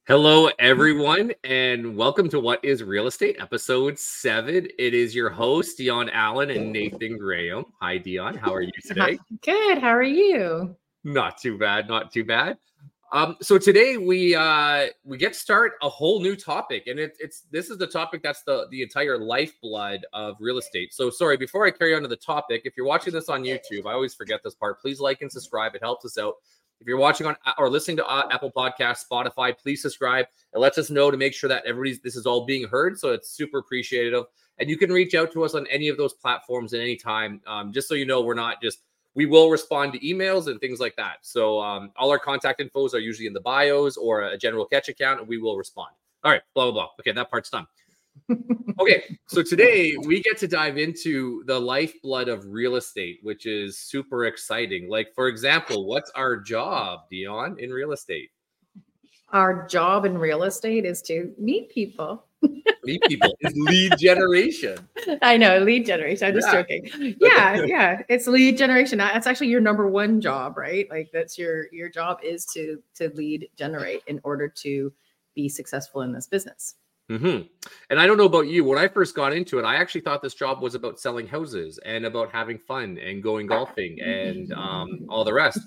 Hello, everyone, and welcome to What is Real Estate, episode 7. It is your host, Dion Allen and Nathan Graham. Hi, Dion. How are you today? Good. How are you? Not too bad. Not too bad. So today we get to start a whole new topic, and this is the topic that's the entire lifeblood of real estate. So sorry, before I carry on to the topic, if you're watching this on YouTube, I always forget this part. Please like and subscribe. It helps us out. If you're watching on or listening to Apple Podcasts, Spotify, please subscribe. It lets us know to make sure that this is all being heard. So it's super appreciative. And you can reach out to us on any of those platforms at any time. Just so you know, we will respond to emails and things like that. So all our contact infos are usually in the bios or a general catch account, and we will respond. All right, blah, blah, blah. Okay, that part's done. Okay, so today we get to dive into the lifeblood of real estate, which is super exciting. Like, for example, what's our job, Dion, in real estate? Our job in real estate is to meet people. Meet people is lead generation. I know, lead generation. I'm just joking. Yeah. It's lead generation. That's actually your number one job, right? Like that's your job is to lead generate in order to be successful in this business. Mm-hmm. And I don't know about you. When I first got into it, I actually thought this job was about selling houses and about having fun and going golfing and all the rest.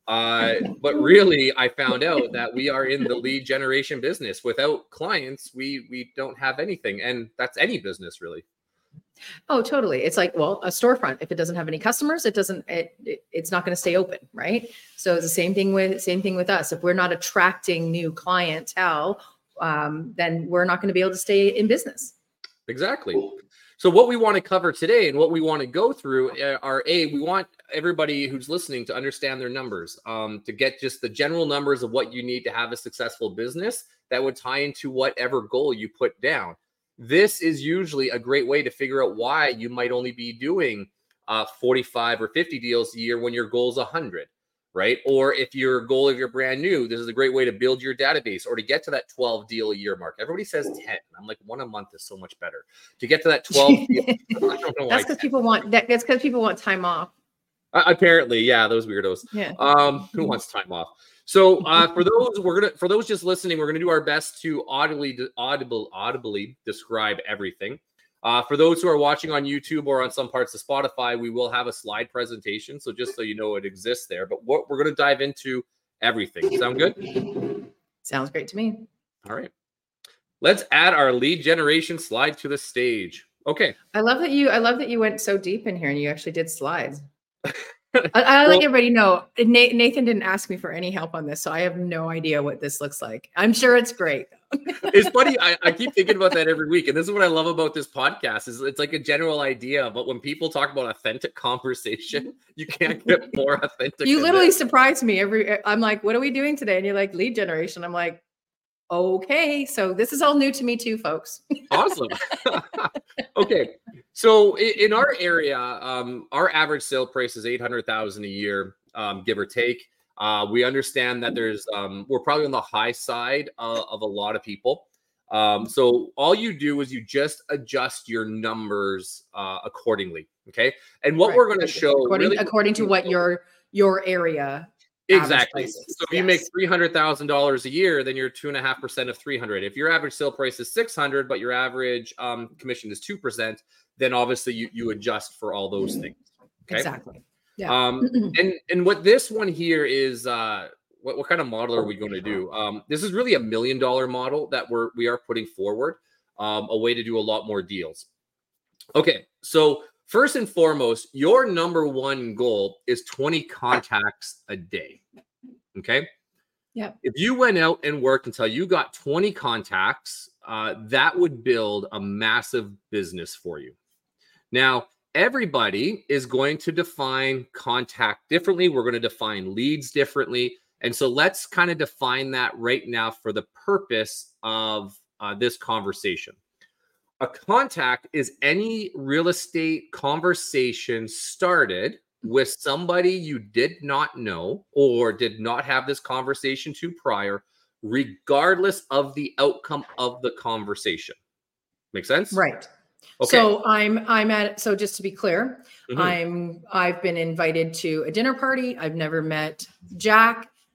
But really, I found out that we are in the lead generation business. Without clients, we don't have anything. And that's any business, really. Oh, totally. It's like, well, a storefront, if it doesn't have any customers, it's not going to stay open, right? So it's the same thing with us. If we're not attracting new clientele, then we're not going to be able to stay in business. Exactly. So what we want to cover today and what we want to go through are we want everybody who's listening to understand their numbers, to get just the general numbers of what you need to have a successful business that would tie into whatever goal you put down. This is usually a great way to figure out why you might only be doing 45 or 50 deals a year when your goal is 100. Right? Or if your goal, if you're brand new, this is a great way to build your database or to get to that 12 deal a year mark. Everybody says 10. I'm like, 1 a month is so much better. To get to that 12 deal, I don't know. That's because people want time off. Apparently, yeah, those weirdos. Yeah. Who wants time off? So for those just listening, we're gonna do our best to audibly describe everything. For those who are watching on YouTube or on some parts of Spotify, we will have a slide presentation. So just so you know, it exists there. But we're going to dive into everything. Sound good? Sounds great to me. All right. Let's add our lead generation slide to the stage. Okay. I love that you went so deep in here and you actually did slides. I let everybody know Nathan didn't ask me for any help on this, so I have no idea what this looks like. I'm sure it's great. It's funny. I keep thinking about that every week. And this is what I love about this podcast is it's like a general idea. But when people talk about authentic conversation, you can't get more authentic. You literally surprise me I'm like, what are we doing today? And you're like, lead generation. I'm like, okay. So this is all new to me too, folks. Awesome. Okay. So in our area, our average sale price is $800,000 a year, give or take. We understand that we're probably on the high side of a lot of people. So all you do is you just adjust your numbers accordingly. Okay. And what we're going to show according to what your area. Exactly. So if you make $300,000 a year, then you're 2.5% of 300. If your average sale price is 600, but your average commission is 2%, then obviously you adjust for all those things. Okay? Exactly. Yeah. And what this one here is, what kind of model are we going to do? This is really $1 million model that we are putting forward, a way to do a lot more deals. Okay. So first and foremost, your number one goal is 20 contacts a day. Okay. Yeah. If you went out and worked until you got 20 contacts, that would build a massive business for you. Now, everybody is going to define contact differently. We're going to define leads differently. And so let's kind of define that right now for the purpose of this conversation. A contact is any real estate conversation started with somebody you did not know or did not have this conversation to prior, regardless of the outcome of the conversation. Make sense? Right. Okay. So just to be clear, I've been invited to a dinner party. I've never met Jack.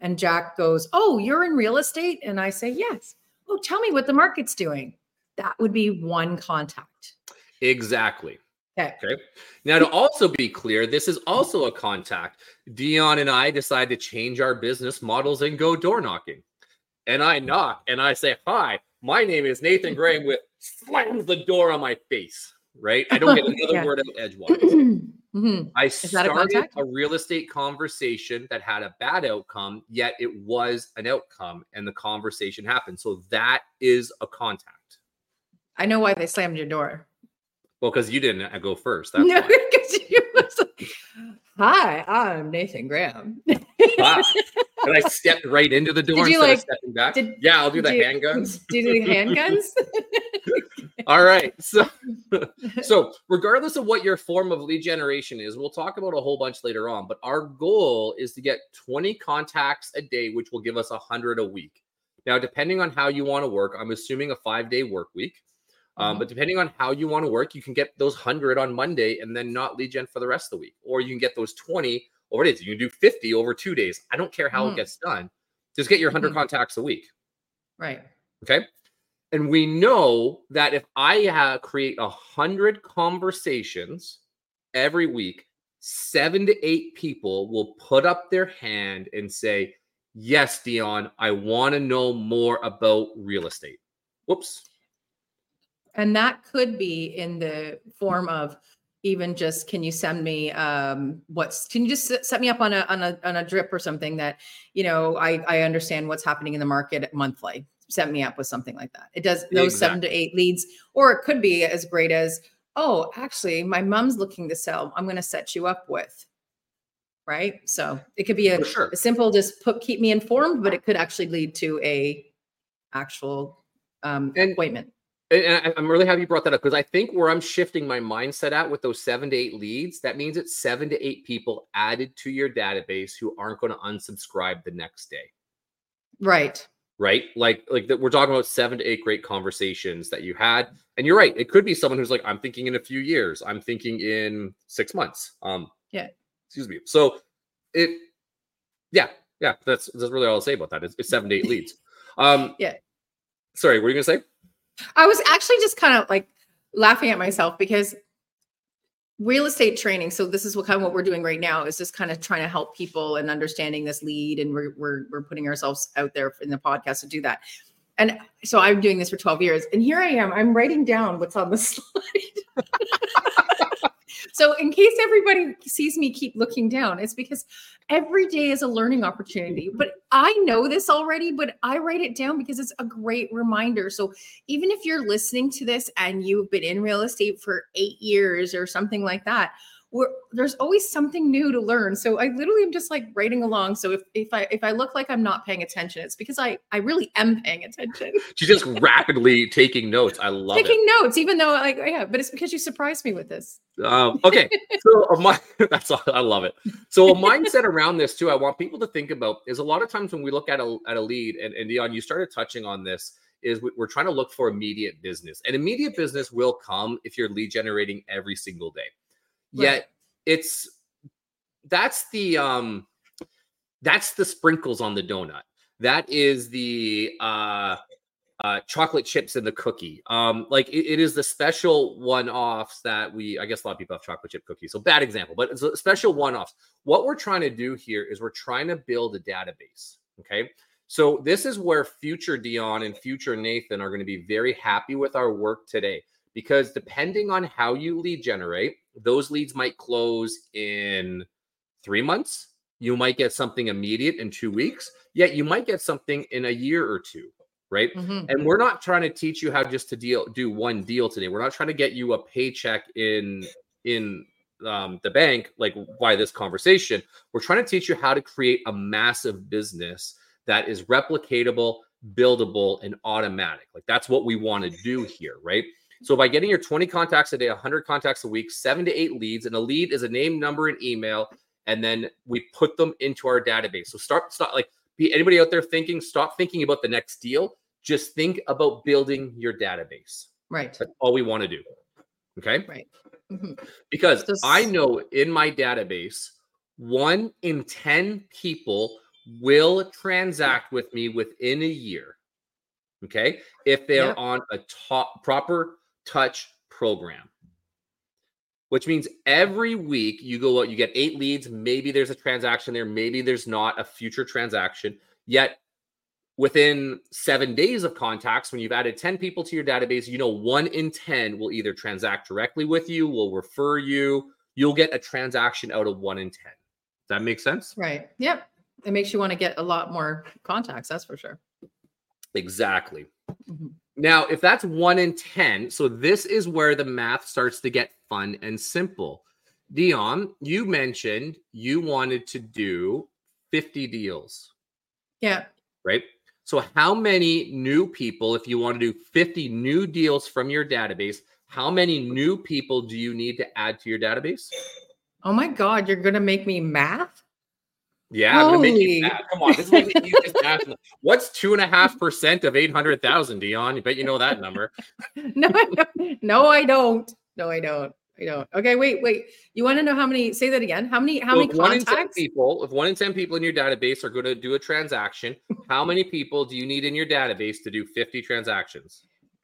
and Jack goes, "Oh, you're in real estate?" And I say, "Yes." "Oh, tell me what the market's doing." That would be one contact. Exactly. Okay. Okay. Now, to also be clear, this is also a contact. Dion and I decide to change our business models and go door knocking. And I knock and I say, "Hi, my name is Nathan Graham," with slams the door on my face, right? I don't get another word out edgewise. I Is that a started contact? a real estate conversation that had a bad outcome, yet it was an outcome and the conversation happened. So that is a contact. I know why they slammed your door. Well, because you didn't go first. That's No, why. because you was like, "Hi, I'm Nathan Graham." Ah, and I stepped right into the door Did you instead of like? stepping back. Did, Yeah, I'll do the did you- handguns. Did you do the handguns? All right. So regardless of what your form of lead generation is, we'll talk about a whole bunch later on, but our goal is to get 20 contacts a day, which will give us 100 a week. Now, depending on how you want to work, I'm assuming a 5-day work week. But depending on how you want to work, you can get those 100 on Monday and then not lead gen for the rest of the week. Or you can get those 20 over days. You can do 50 over 2 days. I don't care how it gets done. Just get your 100 contacts a week. Right. Okay. And we know that if I create 100 conversations every week, 7 to 8 people will put up their hand and say, "Yes, Dion, I want to know more about real estate." Whoops. And that could be in the form of even just, can you send me can you just set me up on a drip or something that, I understand what's happening in the market monthly. Set me up with something like that. It does those 7 to 8 leads, or it could be as great as, "Oh, actually, my mom's looking to sell. I'm going to set you up with." Right. So it could be a simple, just keep me informed, but it could actually lead to a actual appointment. And I'm really happy you brought that up, because I think where I'm shifting my mindset at with those 7 to 8 leads, that means it's 7 to 8 people added to your database who aren't going to unsubscribe the next day. Right. Right. Like we're talking about 7 to 8 great conversations that you had. And you're right. It could be someone who's like, "I'm thinking in a few years. I'm thinking in 6 months." Yeah. Excuse me. So yeah. That's really all I'll say about that. It's 7 to 8 leads. Yeah. Sorry, what were you going to say? I was actually just kind of like laughing at myself, because real estate training. So this is what we're doing right now, is just kind of trying to help people and understanding this lead. And we're putting ourselves out there in the podcast to do that. And so I'm doing this for 12 years, and here I am, I'm writing down what's on the slide. So in case everybody sees me keep looking down, it's because every day is a learning opportunity. But I know this already, but I write it down because it's a great reminder. So even if you're listening to this and you've been in real estate for 8 years or something like that, there's always something new to learn. So I literally am just like writing along. So if I look like I'm not paying attention, it's because I really am paying attention. She's just rapidly taking notes. I love taking notes, even though but it's because you surprised me with this. Okay. So I love it. So a mindset around this too, I want people to think about, is a lot of times when we look at a lead, and Dion, you started touching on this, is we're trying to look for immediate business, and immediate business will come if you're lead generating every single day. Yet that's the sprinkles on the donut. That is the chocolate chips in the cookie. It is the special one-offs that I guess a lot of people have chocolate chip cookies. So bad example, but it's a special one-offs. What we're trying to do here is we're trying to build a database. Okay. So this is where future Dion and future Nathan are going to be very happy with our work today, because depending on how you lead generate, those leads might close in 3 months. You might get something immediate in 2 weeks, yet you might get something in a year or two, right? And we're not trying to teach you how just to do one deal today. We're not trying to get you a paycheck in the bank, like by this conversation. We're trying to teach you how to create a massive business that is replicatable, buildable, and automatic. Like that's what we want to do here, right? So by getting your 20 contacts a day, 100 contacts a week, 7 to 8 leads, and a lead is a name, number, and email, and then we put them into our database. So stop. Like, anybody out there thinking, stop thinking about the next deal. Just think about building your database. Right. That's all we want to do. Okay. Right. Because I know in my database, 1 in 10 people will transact with me within a year. Okay. If they're on a proper touch program, which means every week you go out, you get 8 leads. Maybe there's a transaction there. Maybe there's not a future transaction yet. Within 7 days of contacts, when you've added 10 people to your database, 1 in 10 will either transact directly with you, will refer you. You'll get a transaction out of 1 in 10. Does that make sense? Right. Yep. It makes you want to get a lot more contacts. That's for sure. Exactly. Mm-hmm. Now, if that's 1 in 10, so this is where the math starts to get fun and simple. Dion, you mentioned you wanted to do 50 deals. Yeah. Right? So how many new people, if you want to do 50 new deals from your database, how many new people do you need to add to your database? Oh my God, you're going to make me math? Yeah, I'm going to make you math. Come on, this is like the easiest math. What's 2.5% of 800,000, Dion? You bet you know that number. No, I don't. No, I don't. Okay, wait. You want to know how many? Say that again. How many contacts? 1 in 10 people, if 1 in 10 people in your database are going to do a transaction, how many people do you need in your database to do 50 transactions?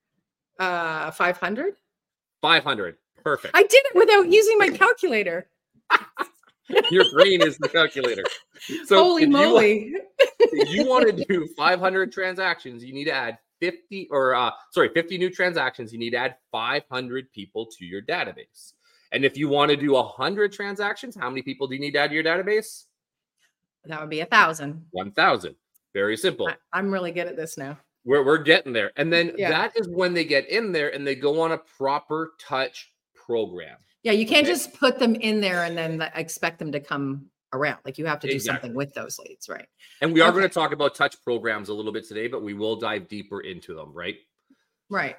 500. 500. Perfect. I did it without using my calculator. Your brain is the calculator. So holy moly! If you want to do 500 transactions, you need to add 50 new transactions. You need to add 500 people to your database. And if you want to do 100 transactions, how many people do you need to add to your database? That would be 1,000. 1,000. Very simple. I'm really good at this now. We're getting there. And then that is when they get in there and they go on a proper touch program. Yeah, you can't just put them in there and then expect them to come around. Like you have to do something with those leads, right? And we are going to talk about touch programs a little bit today, but we will dive deeper into them, right? Right.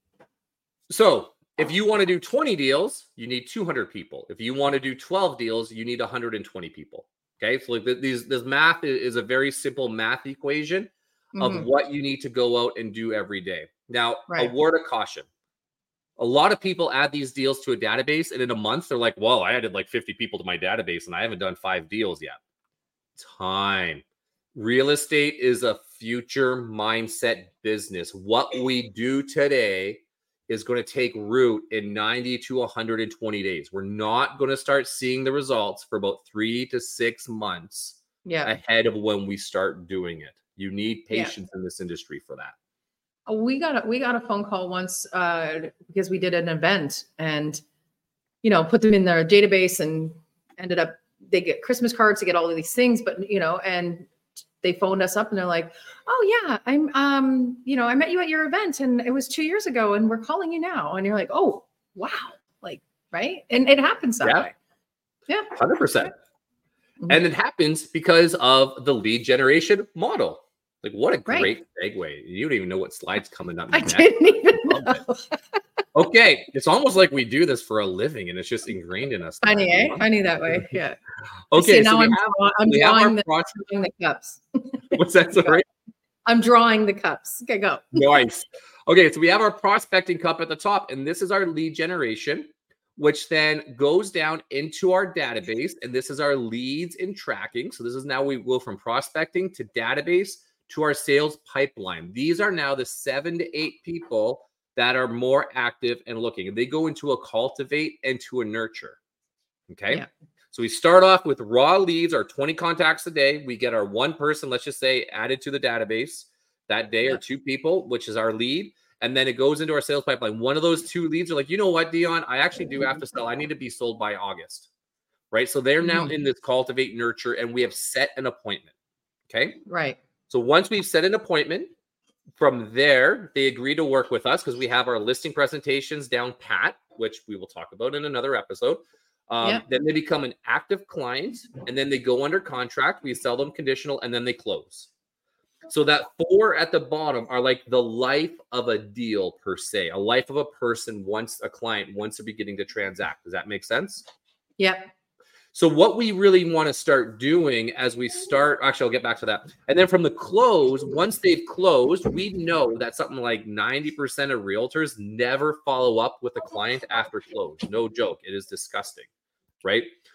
So if you want to do 20 deals, you need 200 people. If you want to do 12 deals, you need 120 people. Okay, so like this math is a very simple math equation of what you need to go out and do every day. Now, a word of caution. A lot of people add these deals to a database, and in a month, they're like, well, I added like 50 people to my database, and I haven't done 5 deals yet. Time. Real estate is a future mindset business. What we do today is going to take root in 90 to 120 days. We're not going to start seeing the results for about 3 to 6 months ahead of when we start doing it. You need patience in this industry for that. We got a phone call once because we did an event and, put them in their database and ended up, they get Christmas cards, to get all of these things, but, and they phoned us up and they're like, oh yeah, I'm, I met you at your event and it was 2 years ago and we're calling you now. And you're like, oh, wow. Like, right. And it happens that way. Yeah. 100%. And it happens because of the lead generation model. Like, what a great segue. You don't even know what slide's coming up. I didn't even know. Okay. It's almost like we do this for a living and it's just ingrained in us. Funny, eh? Funny that way. Yeah. Okay. So now I'm drawing the cups. What's that? Sorry? I'm drawing the cups. Okay, go. Nice. Okay. So we have our prospecting cup at the top, and this is our lead generation, which then goes down into our database. And this is our leads and tracking. So this is now we go from prospecting to database to our sales pipeline. These are now the 7 to 8 people that are more active and looking. And they go into a cultivate and to a nurture. Okay. Yeah. So we start off with raw leads, our 20 contacts a day. We get our 1 person, let's just say, added to the database that day, or 2 people, which is our lead. And then it goes into our sales pipeline. One of those 2 leads are like, you know what, Dion, I actually do have to sell. I need to be sold by August. Right. So they're now in this cultivate, nurture, and we have set an appointment. Okay. Right. So once we've set an appointment, from there, they agree to work with us because we have our listing presentations down pat, which we will talk about in another episode. Then they become an active client, and then they go under contract. We sell them conditional, and then they close. So that 4 at the bottom are like the life of a deal per se, a life of a person once a client, once they're beginning to transact. Does that make sense? Yep. So what we really want to start doing as we start, actually, I'll get back to that. And then from the close, once they've closed, we know that something like 90% of realtors never follow up with a client after close. No joke. It is disgusting, right?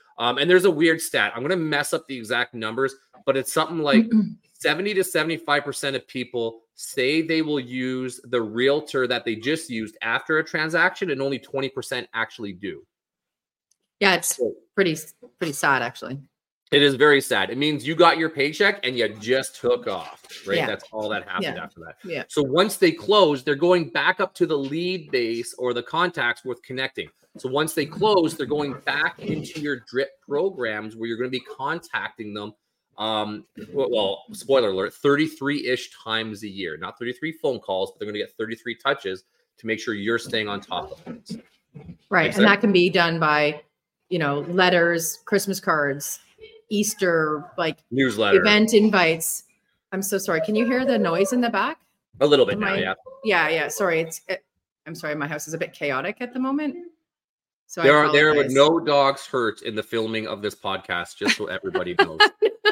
And there's a weird stat. I'm going to mess up the exact numbers, but it's something like 70 to 75% of people say they will use the realtor that they just used after a transaction, and only 20% actually do. Yeah, it's pretty sad, actually. It is very sad. It means you got your paycheck and you just took off, right? Yeah. That's all that happened after that. Yeah. So once they close, they're going back up to the lead base or the contacts worth connecting. So once they close, they're going back into your drip programs where you're going to be contacting them. Well, spoiler alert, 33-ish times a year, not 33 phone calls, but they're going to get 33 touches to make sure you're staying on top of things. Right. And that can be done by, letters, Christmas cards, Easter, like newsletter, event invites. I'm so sorry. Can you hear the noise in the back? A little bit now, yeah. Yeah. Sorry. I'm sorry. My house is a bit chaotic at the moment. So there were no dogs hurt in the filming of this podcast, just so everybody knows.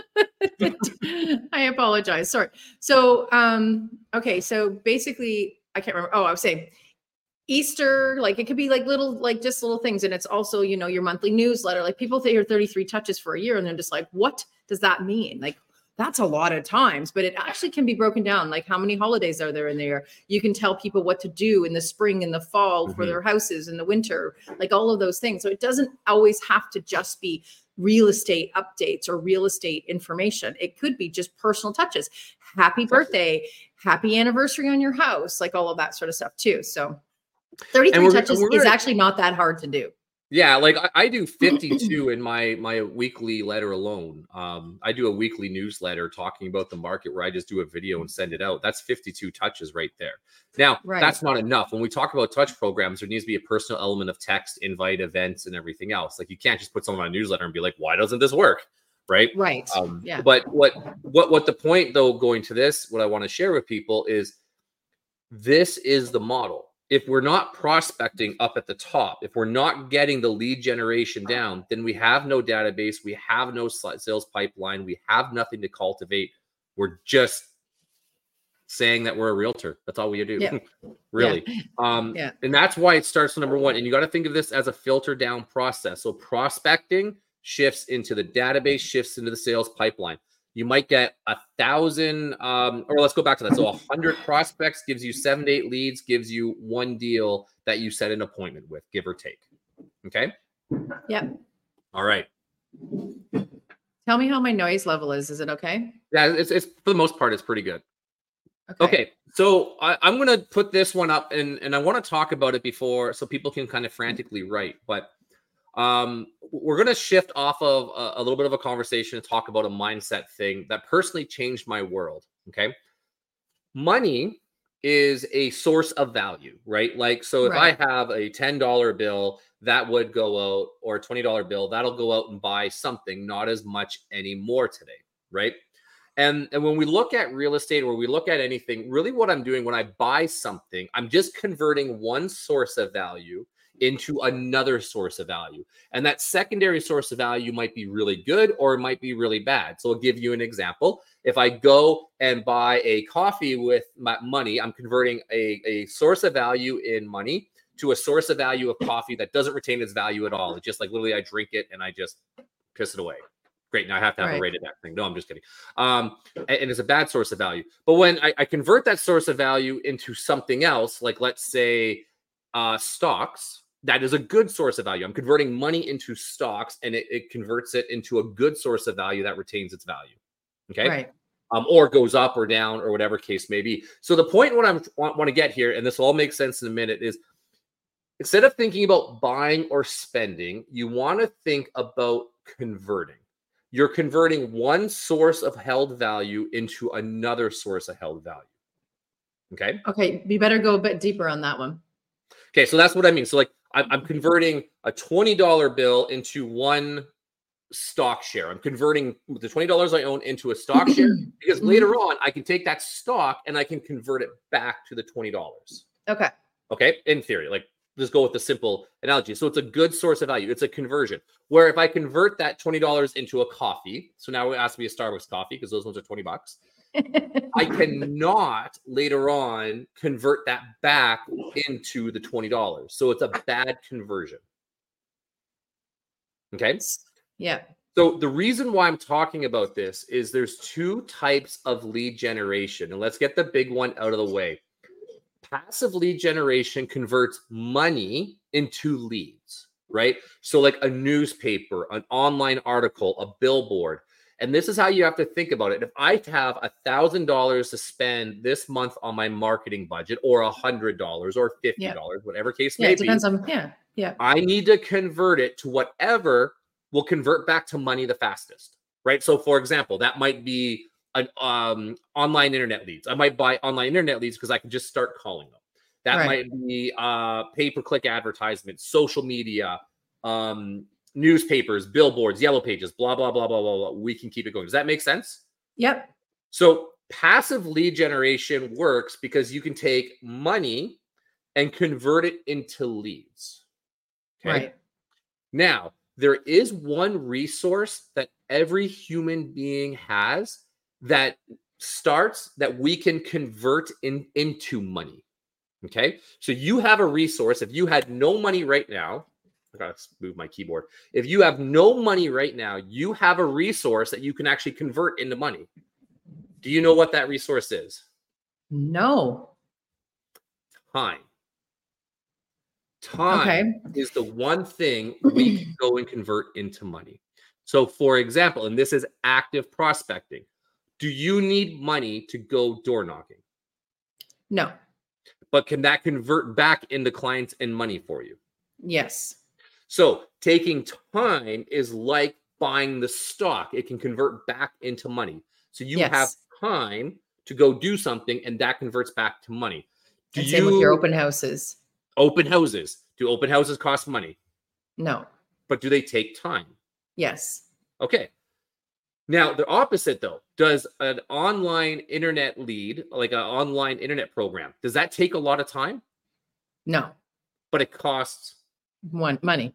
I apologize. Sorry. So, okay. So basically, I can't remember. Oh, I was saying Easter, like it could be like just little things. And it's also, your monthly newsletter. Like people hear 33 touches for a year and they're just like, what does that mean? Like, that's a lot of times, but it actually can be broken down. Like how many holidays are there in the year? You can tell people what to do in the spring and the fall for their houses in the winter, like all of those things. So it doesn't always have to just be real estate updates or real estate information. It could be just personal touches. Happy birthday, happy anniversary on your house, like all of that sort of stuff too. So 33 touches is actually not that hard to do. Yeah, like I do 52 in my weekly letter alone. I do a weekly newsletter talking about the market where I just do a video and send it out. That's 52 touches right there. Now, that's not enough. When we talk about touch programs, there needs to be a personal element of text, invite, events, and everything else. Like you can't just put someone on a newsletter and be like, why doesn't this work? Right. Yeah. But what the point though, going to this, what I want to share with people is this is the model. If we're not prospecting up at the top, if we're not getting the lead generation down, then we have no database, we have no sales pipeline, we have nothing to cultivate. We're just saying that we're a realtor. That's all we do, really. And that's why it starts number one. And you got to think of this as a filter down process. So prospecting shifts into the database, shifts into the sales pipeline. You might get 1,000, or let's go back to that. So 100 prospects gives you 7 to 8 leads, gives you one deal that you set an appointment with, give or take. Okay. Yep. All right. Tell me how my noise level is. Is it okay? Yeah, it's for the most part, it's pretty good. Okay. So I'm going to put this one up and I want to talk about it before so people can kind of frantically write, but we're going to shift off of a little bit of a conversation and talk about a mindset thing that personally changed my world. Okay. Money is a source of value, right? Like, so if I have a $10 bill that would go out, or a $20 bill, that'll go out and buy something, not as much anymore today. Right. And when we look at real estate or we look at anything, really what I'm doing when I buy something, I'm just converting one source of value into another source of value. And that secondary source of value might be really good or it might be really bad. So I'll give you an example. If I go and buy a coffee with my money, I'm converting a source of value in money to a source of value of coffee that doesn't retain its value at all. It's just like literally I drink it and I just piss it away. Great. Now I have to have a rated that thing. No, I'm just kidding. And it's a bad source of value. But when I convert that source of value into something else, like let's say stocks, that is a good source of value. I'm converting money into stocks and it converts it into a good source of value that retains its value. Okay. Right. Or goes up or down or whatever case may be. So the point what I want to get here, and this will all make sense in a minute, is instead of thinking about buying or spending, you want to think about converting. You're converting one source of held value into another source of held value. Okay. Okay. You better go a bit deeper on that one. Okay. So that's what I mean. So like I'm converting a $20 bill into one stock share. I'm converting the $20 I own into a stock share because later on I can take that stock and I can convert it back to the $20. Okay. Okay. In theory, like just go with the simple analogy. So it's a good source of value. It's a conversion where if I convert that $20 into a coffee, so now it has to be a Starbucks coffee because those ones are $20. I cannot later on convert that back into the $20. So it's a bad conversion. Okay. Yeah. So the reason why I'm talking about this is there's two types of lead generation. And let's get the big one out of the way. Passive lead generation converts money into leads, right? So like a newspaper, an online article, a billboard. And this is how you have to think about it. If I have $1,000 to spend this month on my marketing budget, or $100 or $50, whatever case may it be, depends on, I need to convert it to whatever will convert back to money the fastest, right? So for example, that might be an online internet leads. I might buy online internet leads because I can just start calling them. That might be pay-per-click advertisements, social media, newspapers, billboards, yellow pages, blah, blah, blah, blah, blah, blah. We can keep it going. Does that make sense? Yep. So passive lead generation works because you can take money and convert it into leads. Okay. Right. Now, there is one resource that every human being has that we can convert into money. Okay. So you have a resource. If you had no money right now, I gotta move my keyboard. If you have no money right now, you have a resource that you can actually convert into money. Do you know what that resource is? No. Time. Time is the one thing we can go and convert into money. So for example, and this is active prospecting. Do you need money to go door knocking? No. But can that convert back into clients and money for you? Yes. So taking time is like buying the stock. It can convert back into money. So you have time to go do something, and that converts back to money. Same with your open houses. Open houses. Do open houses cost money? No. But do they take time? Yes. Okay. Now, the opposite, though, does an online internet lead, like an online internet program, does that take a lot of time? No. But it costs money.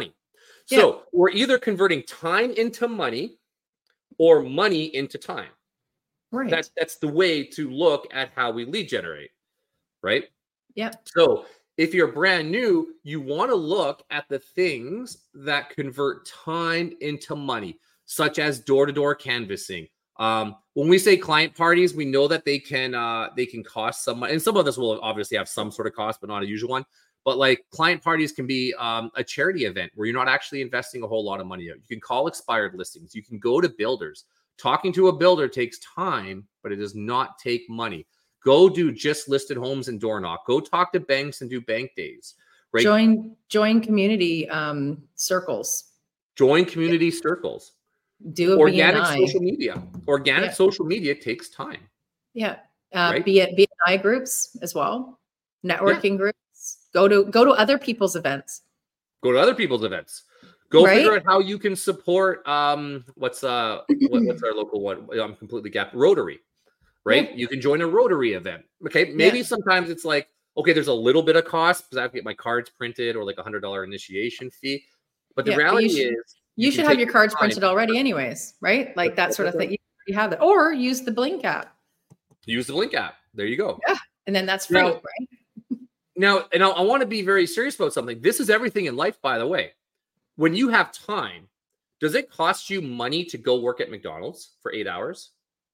So we're either converting time into money or money into time. Right. That's the way to look at how we lead generate, right? Yeah. So if you're brand new, you want to look at the things that convert time into money, such as door-to-door canvassing. When we say client parties, we know that they can cost some money, and some of this will obviously have some sort of cost, but not a usual one. But like client parties can be a charity event where you're not actually investing a whole lot of money out. You can call expired listings. You can go to builders. Talking to a builder takes time, but it does not take money. Go do just listed homes and door knock. Go talk to banks and do bank days. Right? Join community circles. Join community circles. Do organic BNI. Social media. Organic social media takes time. Yeah. Right? BNI groups as well. Networking groups. Go to other people's events. Go to other people's events. Go figure out how you can support what's our local one? I'm completely gapped. Rotary. Right? Yeah. You can join a Rotary event. Okay. Maybe sometimes it's like, okay, there's a little bit of cost because I have to get my cards printed or like $100 initiation fee. But the reality is you should have your cards printed already anyways, right? Like that sort of thing. You have that, or use the Blink app. Use the Blink app. There you go. Yeah. And then that's free, right? Now, and I want to be very serious about something. This is everything in life, by the way. When you have time, does it cost you money to go work at McDonald's for 8 hours?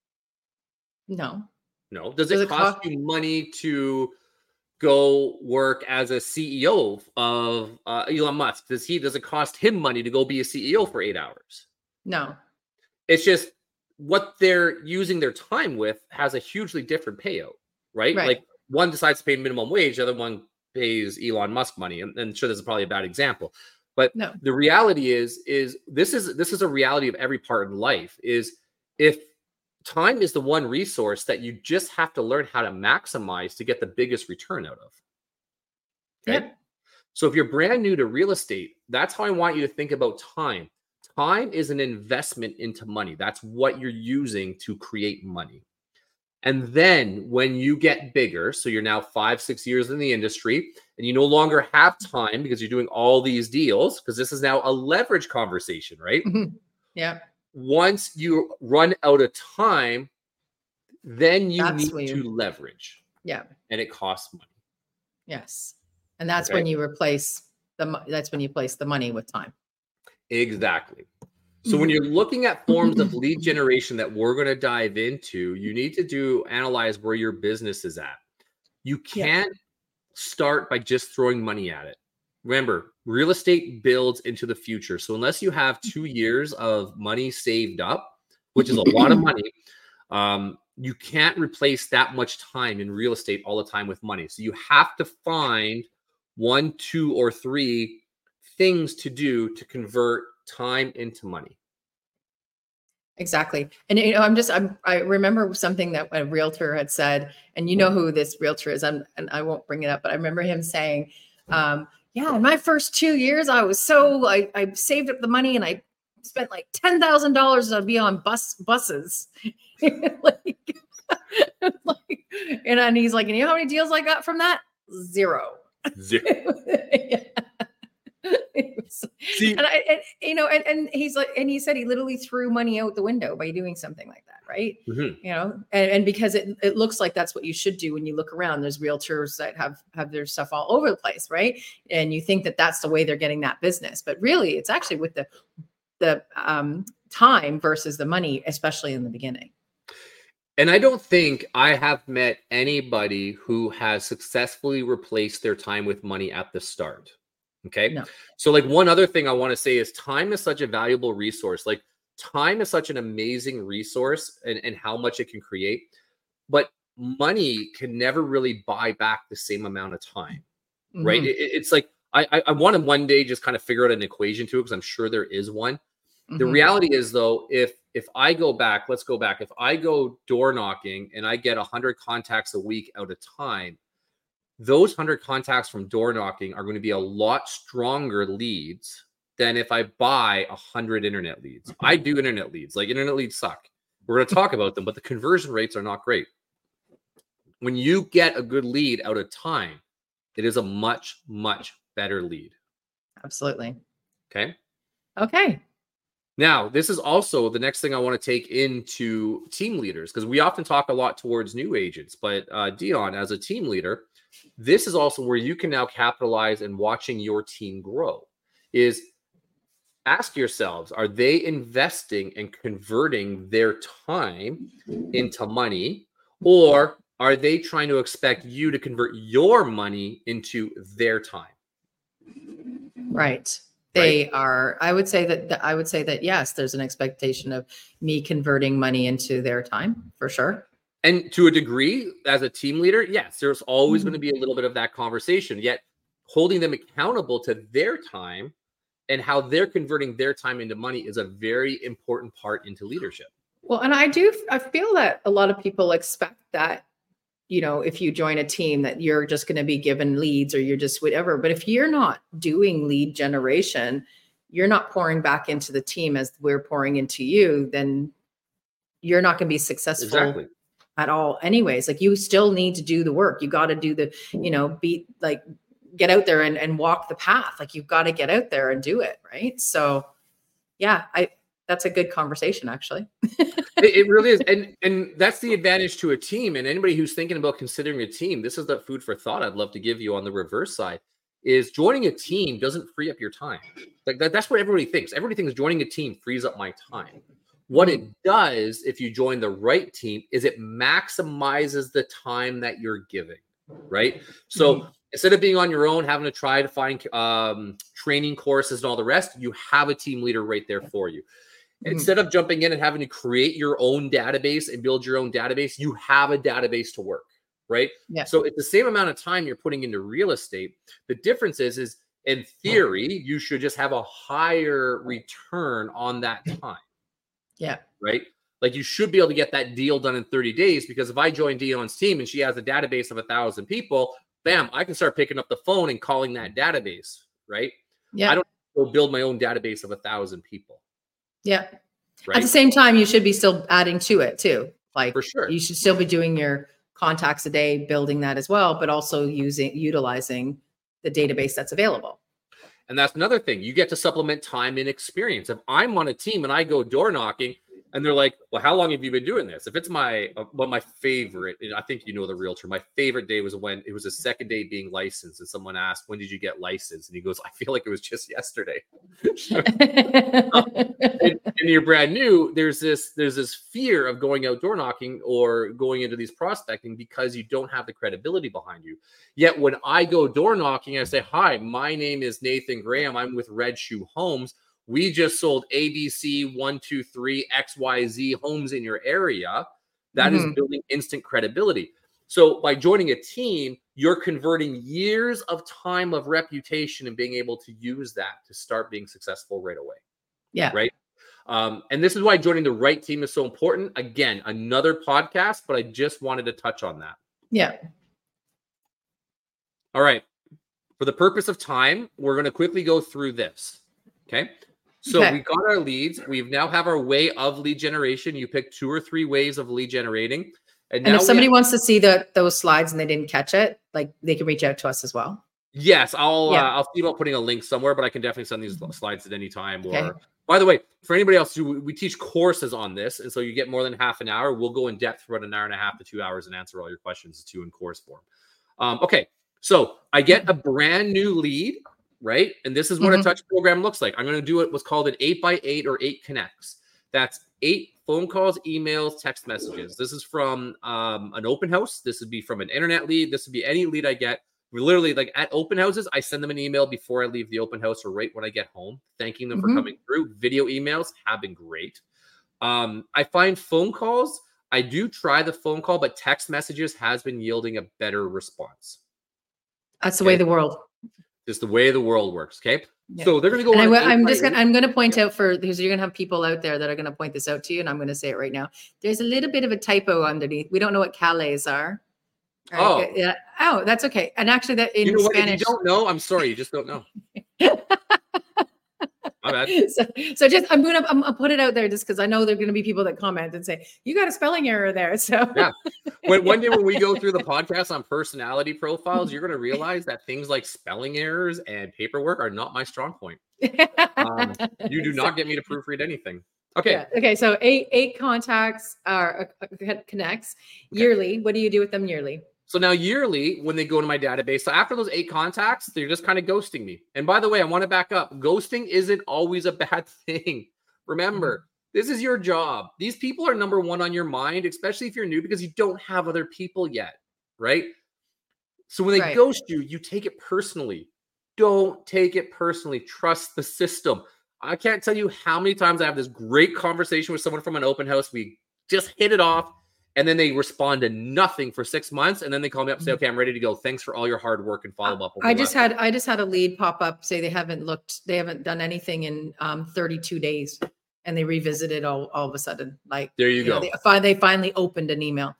No. No. Does it cost you money to go work as a CEO of Elon Musk? Does it cost him money to go be a CEO for 8 hours? No. It's just what they're using their time with has a hugely different payout, right? Like one decides to pay minimum wage, the other one pays Elon Musk money. And sure, this is probably a bad example. But the reality is this is a reality of every part in life, is if time is the one resource that you just have to learn how to maximize to get the biggest return out of. Okay? Yep. So if you're brand new to real estate, that's how I want you to think about time. Time is an investment into money. That's what you're using to create money. And then when you get bigger, so you're now 5-6 years in the industry and you no longer have time because you're doing all these deals, because this is now a leverage conversation, right? Mm-hmm. Yeah. Once you run out of time, then you need to leverage. Yeah. And it costs money. Yes. And that's when you replace that's when you place the money with time. Exactly. So when you're looking at forms of lead generation that we're going to dive into, you need to analyze where your business is at. You can't start by just throwing money at it. Remember, real estate builds into the future. So unless you have 2 years of money saved up, which is a lot of money, you can't replace that much time in real estate all the time with money. So you have to find 1, 2, or 3 things to do to convert time into money. Exactly. And I remember something that a realtor had said, and you know who this realtor is, and I won't bring it up, but I remember him saying, yeah, in my first 2 years, I saved up the money and I spent like $10,000 to be on buses. And he's like, and you know how many deals I got from that? Zero. Yeah. See, and he's like, and he said he literally threw money out the window by doing something like that, right? And because it looks like that's what you should do when you look around. There's realtors that have their stuff all over the place, right? And you think that that's the way they're getting that business, but really, it's actually with the time versus the money, especially in the beginning. And I don't think I have met anybody who has successfully replaced their time with money at the start. Okay. No. So like one other thing I want to say is time is such a valuable resource. Like time is such an amazing resource and how much it can create, but money can never really buy back the same amount of time, right? It's like, I want to one day just kind of figure out an equation to it because I'm sure there is one. The reality is though, if I go back, let's go back. If I go door knocking and I get 100 contacts a week out of time, those 100 contacts from door knocking are going to be a lot stronger leads than if I buy 100 internet leads. I do internet leads. Like internet leads suck. We're going to talk about them, but the conversion rates are not great. When you get a good lead out of time, it is a much, much better lead. Absolutely. Okay. Now, this is also the next thing I want to take into team leaders, because we often talk a lot towards new agents, but Dion, as a team leader, this is also where you can now capitalize in watching your team grow. Is ask yourselves, are they investing and converting their time into money, or are they trying to expect you to convert your money into their time? Right. They are. I would say that yes, there's an expectation of me converting money into their time for sure. And to a degree, as a team leader, yes, there's always going to be a little bit of that conversation. Yet holding them accountable to their time and how they're converting their time into money is a very important part into leadership. Well, and I feel that a lot of people expect that, if you join a team that you're just going to be given leads or you're just whatever. But if you're not doing lead generation, you're not pouring back into the team as we're pouring into you, then you're not going to be successful at all. Anyways, like you still need to do the work. You got to do the, get out there and walk the path. Like you've got to get out there and do it. Right. So yeah, that's a good conversation, actually. It really is. And that's the advantage to a team. And anybody who's thinking about considering a team, this is the food for thought I'd love to give you on the reverse side, is joining a team doesn't free up your time. Like that's what everybody thinks. Everybody thinks joining a team frees up my time. What it does, if you join the right team, is it maximizes the time that you're giving, right? So instead of being on your own, having to try to find training courses and all the rest, you have a team leader right there for you. Instead of jumping in and having to create your own database and build your own database, you have a database to work, right? Yeah. So it's the same amount of time you're putting into real estate. The difference is in theory, you should just have a higher return on that time. Yeah. Right? Like you should be able to get that deal done in 30 days, because if I join Dion's team and she has a database of 1,000 people, bam, I can start picking up the phone and calling that database, right? Yeah. I don't go build my own database of 1,000 people. Yeah. Right? At the same time, you should be still adding to it too. Like for sure, you should still be doing your contacts a day, building that as well, but also utilizing the database that's available. And that's another thing. You get to supplement time and experience. If I'm on a team and I go door knocking, And they're like, well, how long have you been doing this? If it's my favorite, and I think you know the realtor, my favorite day was when it was the second day being licensed, and someone asked, when did you get licensed? And he goes, I feel like it was just yesterday. And you're brand new, there's this fear of going out door knocking or going into these prospecting because you don't have the credibility behind you. Yet when I go door knocking, I say, hi, my name is Nathan Graham. I'm with Red Shoe Homes. We just sold ABC 123 XYZ homes in your area. That is building instant credibility. So by joining a team, you're converting years of time of reputation and being able to use that to start being successful right away. Yeah. Right. And this is why joining the right team is so important. Again, another podcast, but I just wanted to touch on that. Yeah. All right. For the purpose of time, we're going to quickly go through this. Okay. So we got our leads. We now have our way of lead generation. You pick 2 or 3 ways of lead generating. And if somebody wants to see those slides and they didn't catch it, like they can reach out to us as well. Yes, I'll see about putting a link somewhere, but I can definitely send these slides at any time. Or by the way, for anybody else, we teach courses on this, and so you get more than half an hour. We'll go in depth for about an hour and a half to 2 hours and answer all your questions too in course form. Okay, so I get a brand new lead. Right. And this is what a touch program looks like. I'm going to do what's called an 8x8 or 8 connects. That's 8 phone calls, emails, text messages. This is from an open house. This would be from an internet lead. This would be any lead I get. We're literally like at open houses, I send them an email before I leave the open house or right when I get home, thanking them for coming through. Video emails have been great. I find phone calls. I do try the phone call, but text messages has been yielding a better response. That's the way of the world. Just the way the world works. Okay. Yeah. So they're going to go. And I'm going to point out because you're going to have people out there that are going to point this out to you. And I'm going to say it right now. There's a little bit of a typo underneath. We don't know what calés are. Right? Oh, yeah. Oh, that's okay. And actually that in Spanish. If you don't know, I'm sorry. You just don't know. My bad. So just I'll put it out there just because I know there are going to be people that comment and say you got a spelling error there. So yeah, one day when we go through the podcast on personality profiles, you're going to realize that things like spelling errors and paperwork are not my strong point. You do not get me to proofread anything. Okay. Yeah. Okay. So eight contacts are connects yearly. What do you do with them yearly? So now yearly, when they go to my database, so after those 8 contacts, they're just kind of ghosting me. And by the way, I want to back up. Ghosting isn't always a bad thing. Remember, this is your job. These people are number one on your mind, especially if you're new, because you don't have other people yet, right? So when they ghost you, you take it personally. Don't take it personally. Trust the system. I can't tell you how many times I have this great conversation with someone from an open house. We just hit it off. And then they respond to nothing for 6 months. And then they call me up and say, okay, I'm ready to go. Thanks for all your hard work and follow up. I just had a lead pop up, say they haven't done anything in 32 days. And they revisited all of a sudden. Like, there you go. They finally opened an email.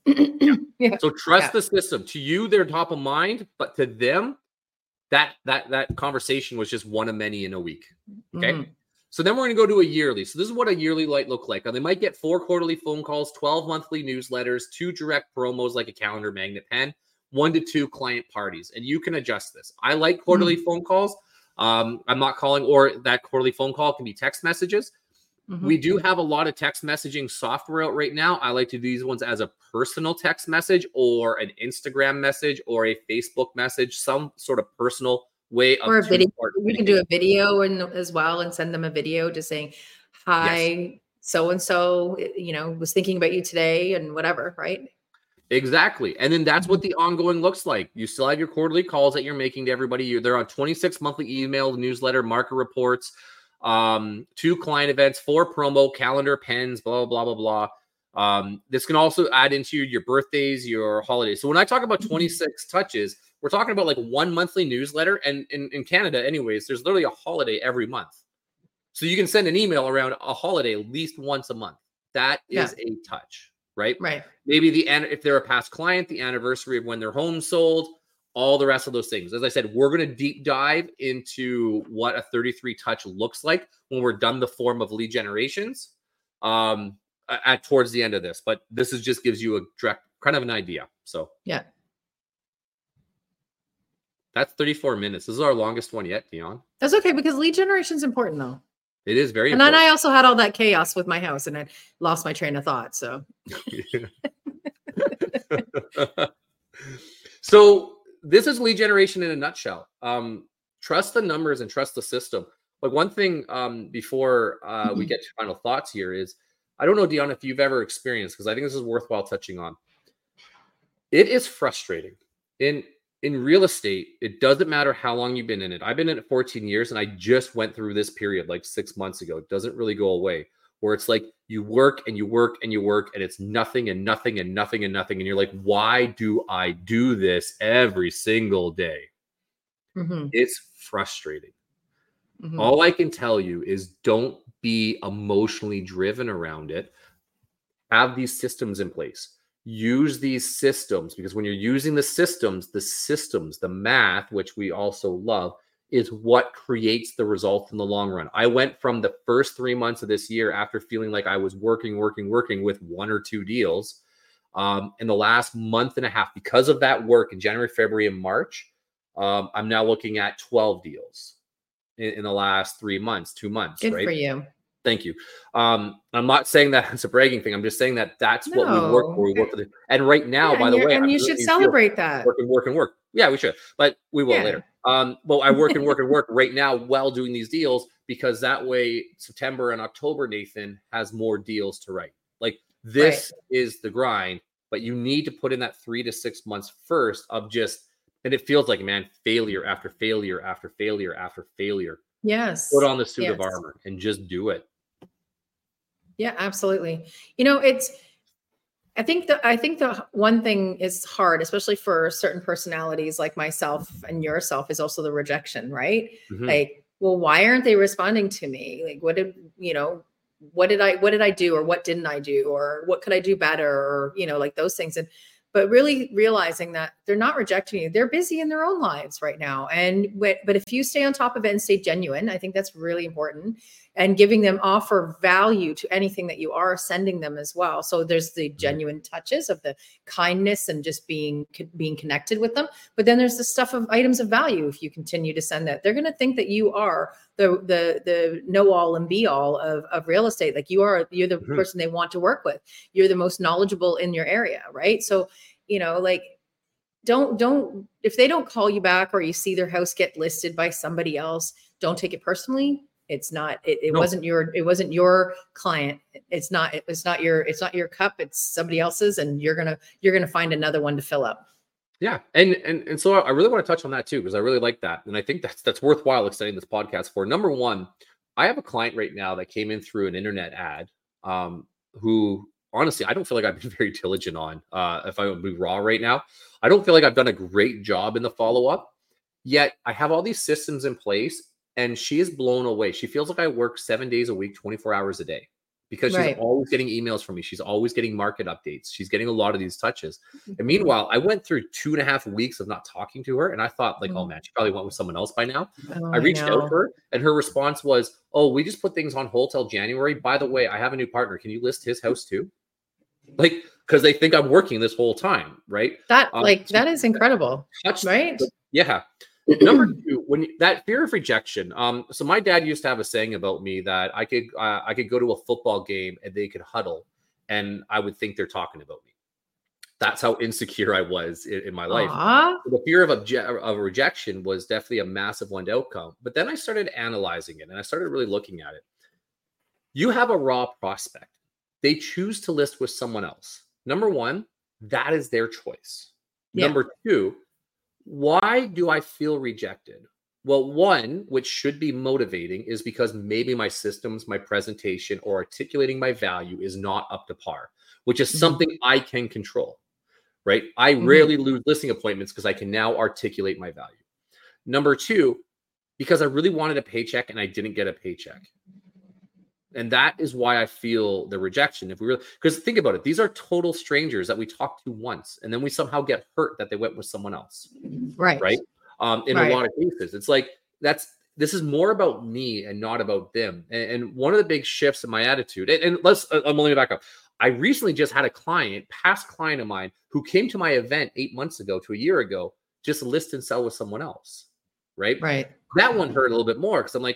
Yeah. So trust the system. To you, they're top of mind, but to them, that conversation was just one of many in a week. Okay. So then we're going to go to a yearly. So this is what a yearly might look like. They might get 4 quarterly phone calls, 12 monthly newsletters, 2 direct promos like a calendar magnet pen, 1 to 2 client parties. And you can adjust this. I like quarterly phone calls. I'm not calling, or that quarterly phone call can be text messages. We do have a lot of text messaging software out right now. I like to do these ones as a personal text message or an Instagram message or a Facebook message, some sort of personal way of, or a video. We can do a video as well and send them a video just saying, hi, so-and-so, was thinking about you today and whatever, right? Exactly. And then that's what the ongoing looks like. You still have your quarterly calls that you're making to everybody. They're on 26 monthly email, newsletter, market reports, 2 client events, 4 promo, calendar, pens, blah, blah, blah, blah. This can also add into your birthdays, your holidays. So when I talk about 26 touches, we're talking about like 1 monthly newsletter. And in Canada, anyways, there's literally a holiday every month. So you can send an email around a holiday at least once a month. That is a touch, right? Right. Maybe if they're a past client, the anniversary of when their home sold, all the rest of those things. As I said, we're going to deep dive into what a 33 touch looks like when we're done the form of lead generations towards the end of this. But this just gives you a direct kind of an idea. So yeah. That's 34 minutes. This is our longest one yet, Dion. That's okay because lead generation is important though. It is very And then important. I also had all that chaos with my house and I lost my train of thought. So So this is lead generation in a nutshell. Trust the numbers and trust the system. Like one thing before we get to final thoughts here is, I don't know, Dion, if you've ever experienced, because I think this is worthwhile touching on. It is frustrating. In real estate, it doesn't matter how long you've been in it. I've been in it 14 years and I just went through this period like 6 months ago. It doesn't really go away, where it's like you work and you work and you work and it's nothing and nothing and nothing and nothing. And you're like, why do I do this every single day? It's frustrating. All I can tell you is don't be emotionally driven around it. Have these systems in place. Use these systems, because when you're using the systems, the math, which we also love, is what creates the result in the long run. I went from the first 3 months of this year, after feeling like I was working with 1 or 2 deals, in the last month and a half, because of that work in January, February, and March, I'm now looking at 12 deals in the last 3 months, 2 months. good right? for you. Thank you. I'm not saying that it's a bragging thing. I'm just saying that that's what we work for. We work for the, and right now, by the way, and you should celebrate that. Work. Yeah, we should, but we will later. Well, I work right now while doing these deals, because that way September and October, Nathan, has more deals to write. Like this is the grind, but you need to put in that 3 to 6 months first of just, and it feels like, man, failure after failure after failure after failure. Yes. Put on the suit of armor and just do it. Yeah, absolutely. I think the one thing is hard, especially for certain personalities like myself and yourself, is also the rejection, right? Like, well, why aren't they responding to me? Like, what did I do, or what didn't I do, or what could I do better, or, like those things. But really realizing that they're not rejecting you. They're busy in their own lives right now. But if you stay on top of it and stay genuine, I think that's really important, and giving them offer value to anything that you are sending them as well. So there's the genuine touches of the kindness and just being connected with them. But then there's the stuff of items of value. If you continue to send that, they're going to think that you are the know all and be all of real estate. Like you're the person they want to work with. You're the most knowledgeable in your area. Right. So, like, don't, if they don't call you back, or you see their house get listed by somebody else, don't take it personally. It's not, it wasn't your client. It's not your cup. It's somebody else's, and you're going to find another one to fill up. Yeah. And so I really want to touch on that too, because I really like that. And I think that's worthwhile extending this podcast for. Number one, I have a client right now that came in through an internet ad, who honestly, I don't feel like I've been very diligent on, if I would be raw right now. I don't feel like I've done a great job in the follow-up, yet I have all these systems in place, and she is blown away. She feels like I work 7 days a week, 24 hours a day, because she's always getting emails from me. She's always getting market updates. She's getting a lot of these touches. And meanwhile, I went through 2.5 weeks of not talking to her. And I thought, like, oh man, she probably went with someone else by now. I reached out to her, and her response was, oh, we just put things on hold till January. By the way, I have a new partner. Can you list his house too? Like, because they think I'm working this whole time. Right. That is incredible. Right. Yeah. Number two, that fear of rejection. So my dad used to have a saying about me that I could go to a football game and they could huddle, and I would think they're talking about me. That's how insecure I was in my life. So the fear of rejection was definitely a massive one to outcome. But then I started analyzing it, and I started really looking at it. You have a raw prospect. They choose to list with someone else. Number one, that is their choice. Yeah. Number two, why do I feel rejected? Well, one, which should be motivating, is because maybe my systems, my presentation, or articulating my value is not up to par, which is something I can control, right? I rarely lose listing appointments because I can now articulate my value. Number two, because I really wanted a paycheck and I didn't get a paycheck. And that is why I feel the rejection. Because think about it, these are total strangers that we talked to once, and then we somehow get hurt that they went with someone else. Right. Right. In a lot of cases, it's like this is more about me and not about them. And one of the big shifts in my attitude, and let me back up. I recently just had a past client of mine, who came to my event 8 months ago to a year ago, just list and sell with someone else. Right. Right. That one hurt a little bit more, because I'm like,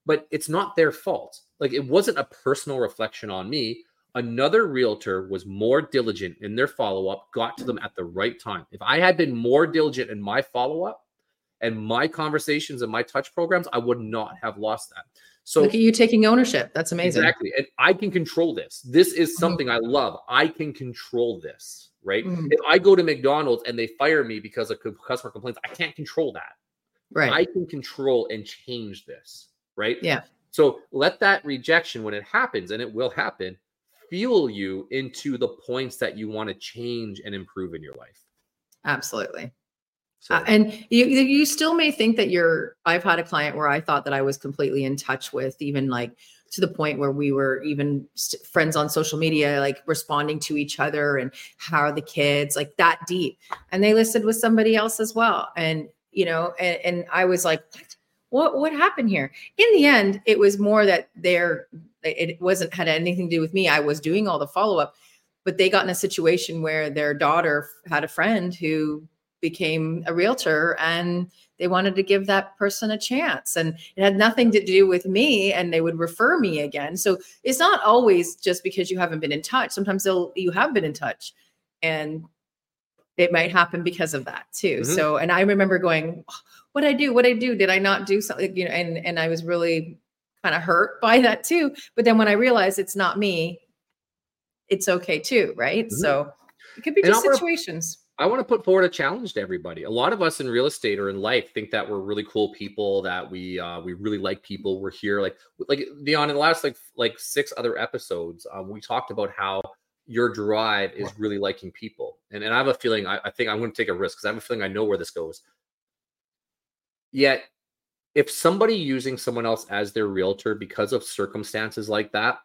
but it's not their fault. Like, it wasn't a personal reflection on me. Another realtor was more diligent in their follow-up, got to them at the right time. If I had been more diligent in my follow-up and my conversations and my touch programs, I would not have lost that. So look at you taking ownership. That's amazing. Exactly. And I can control this. This is something I love. I can control this, right? If I go to McDonald's and they fire me because of customer complaints, I can't control that. Right. I can control and change this, right? Yeah. So let that rejection, when it happens, and it will happen, fuel you into the points that you want to change and improve in your life. Absolutely. So, and you still may think that I've had a client where I thought that I was completely in touch with, even like to the point where we were even friends on social media, like responding to each other and how are the kids, like that deep. And they listed with somebody else as well. And, you know, and I was like, what happened here? In the end, it was more that it wasn't had anything to do with me. I was doing all the follow-up, but they got in a situation where their daughter had a friend who became a realtor and they wanted to give that person a chance, and it had nothing to do with me, and they would refer me again. So it's not always just because you haven't been in touch. Sometimes you have been in touch and it might happen because of that too. So, and I remember going, what I do? Did I not do something? You know, and I was really kind of hurt by that too. But then when I realized it's not me, it's okay too, right? So it could be just situations. I want to put forward a challenge to everybody. A lot of us in real estate or in life think that we're really cool people, that we really like people. We're here, like Dion, in the last like 6 other episodes, we talked about how your drive is really liking people. And I have a feeling, I think I'm going to take a risk because I have a feeling I know where this goes. Yet, if somebody using someone else as their realtor because of circumstances like that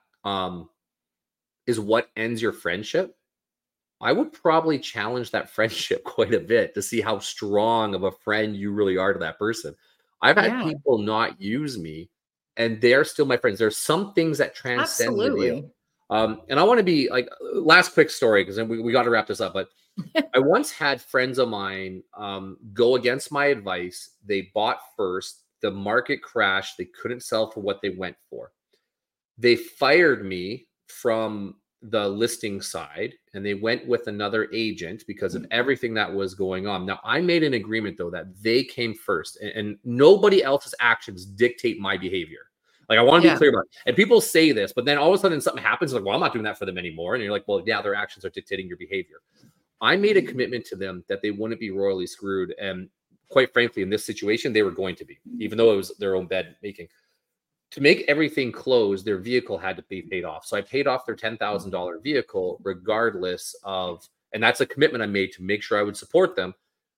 is what ends your friendship, I would probably challenge that friendship quite a bit to see how strong of a friend you really are to that person. I've had people not use me and they're still my friends. There's some things that transcend the deal. And I want to be like, last quick story, because then we got to wrap this up. But I once had friends of mine go against my advice. They bought first. The market crashed. They couldn't sell for what they went for. They fired me from the listing side and they went with another agent because of everything that was going on. Now, I made an agreement, though, that they came first and nobody else's actions dictate my behavior. Like, I want to be clear about it. And people say this, but then all of a sudden something happens. Like, well, I'm not doing that for them anymore. And you're like, well, yeah, their actions are dictating your behavior. I made a commitment to them that they wouldn't be royally screwed. And quite frankly, in this situation, they were going to be, even though it was their own bed making. To make everything close, their vehicle had to be paid off. So I paid off their $10,000 vehicle regardless of, and that's a commitment I made to make sure I would support them.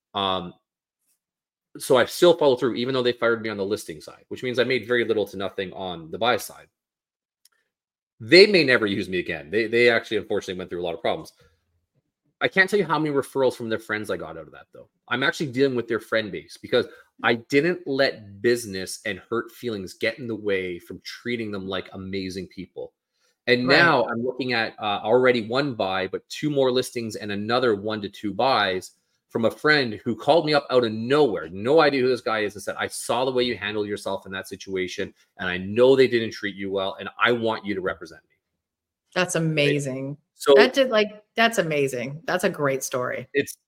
So I still followed through, even though they fired me on the listing side, which means I made very little to nothing on the buy side. They may never use me again. They actually, unfortunately, went through a lot of problems. I can't tell you how many referrals from their friends I got out of that, though. I'm actually dealing with their friend base because I didn't let business and hurt feelings get in the way from treating them like amazing people. And now I'm looking at already 1 buy, but 2 more listings and another 1 to 2 buys from a friend who called me up out of nowhere. No idea who this guy is, and said, I saw the way you handled yourself in that situation, and I know they didn't treat you well, and I want you to represent me. That's amazing. Right? So that's amazing. That's a great story. It's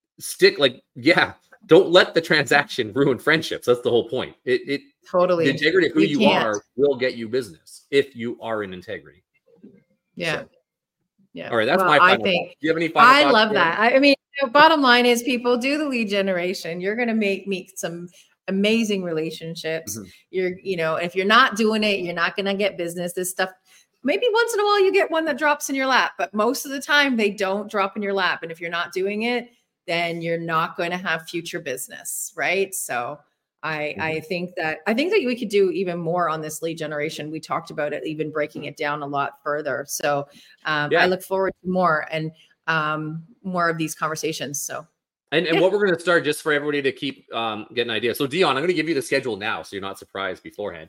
don't let the transaction ruin friendships. That's the whole point. It totally, the integrity of who you are will get you business if you are in integrity. Yeah. So. Yeah. All right. That's my final thought. Do you have any final thoughts? I love that. I mean, bottom line is, people, do the lead generation. You're going to meet some amazing relationships. If you're not doing it, you're not going to get business. This stuff, maybe once in a while you get one that drops in your lap, but most of the time they don't drop in your lap. And if you're not doing it, then you're not going to have future business. Right. So I think that we could do even more on this lead generation. We talked about it, even breaking it down a lot further. So I look forward to more and more of these conversations. So. And what we're going to start, just for everybody to keep getting an idea. So Dion, I'm going to give you the schedule now, so you're not surprised beforehand.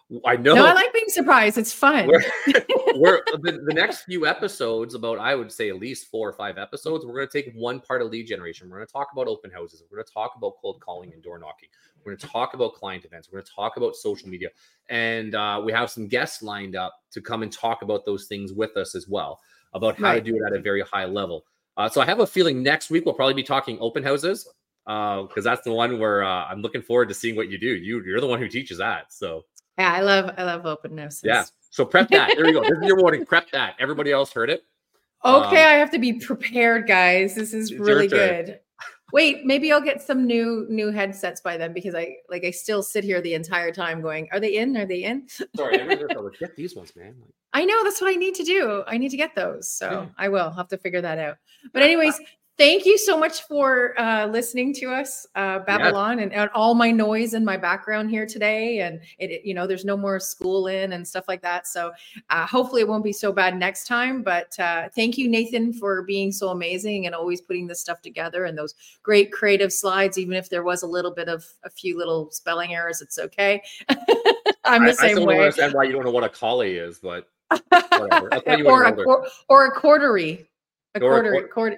I know. No, I like being surprised. It's fun. We're the next few episodes, about, I would say at least 4 or 5 episodes, we're going to take one part of lead generation. We're going to talk about open houses. We're going to talk about cold calling and door knocking. We're going to talk about client events. We're going to talk about social media. And we have some guests lined up to come and talk about those things with us as well, about how to do it at a very high level. So I have a feeling next week we'll probably be talking open houses, because that's the one where I'm looking forward to seeing what you do. You're the one who teaches that. So yeah, I love open houses. Yeah. So prep that. There you go. This is your warning. Prep that. Everybody else heard it. Okay, I have to be prepared, guys. This is really good. Wait, maybe I'll get some new headsets by then, because I still sit here the entire time going, are they in? Are they in? Sorry, get these ones, man. I know, that's what I need to do. I need to get those. So I will have to figure that out. But anyways, thank you so much for listening to us, Babylon, and all my noise in my background here today. And there's no more school in and stuff like that. So hopefully it won't be so bad next time. But thank you, Nathan, for being so amazing and always putting this stuff together and those great creative slides. Even if there was a little bit of a few little spelling errors, it's okay. I'm the same way. I don't understand why you don't know what a collie is, but whatever. or a quartery. A quarter.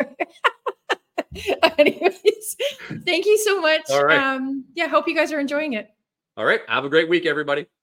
Anyways, thank you so much. All right. Hope you guys are enjoying it. All right. Have a great week, everybody.